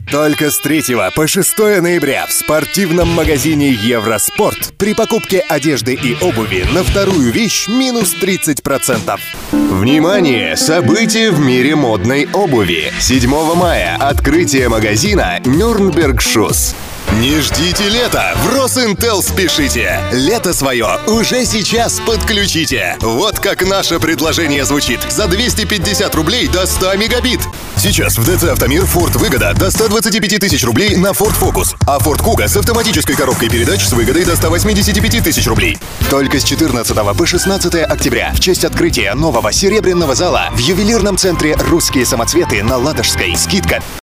Только с 3 по 6 ноября в спортивном магазине Евроспорт при покупке одежды и обуви на вторую вещь минус 30%. Внимание! События в мире модной обуви. 7 мая открытие магазина Nürnberg Shoes. Не ждите лета, в Росинтел спешите! Лето свое уже сейчас подключите! Вот как наше предложение звучит. За 250 рублей до 100 мегабит. Сейчас в ДЦ Автомир Ford выгода до 125 тысяч рублей на Ford Focus, а Ford Kuga с автоматической коробкой передач с выгодой до 185 тысяч рублей. Только с 14 по 16 октября в честь открытия нового серебряного зала в ювелирном центре «Русские самоцветы» на Ладожской скидка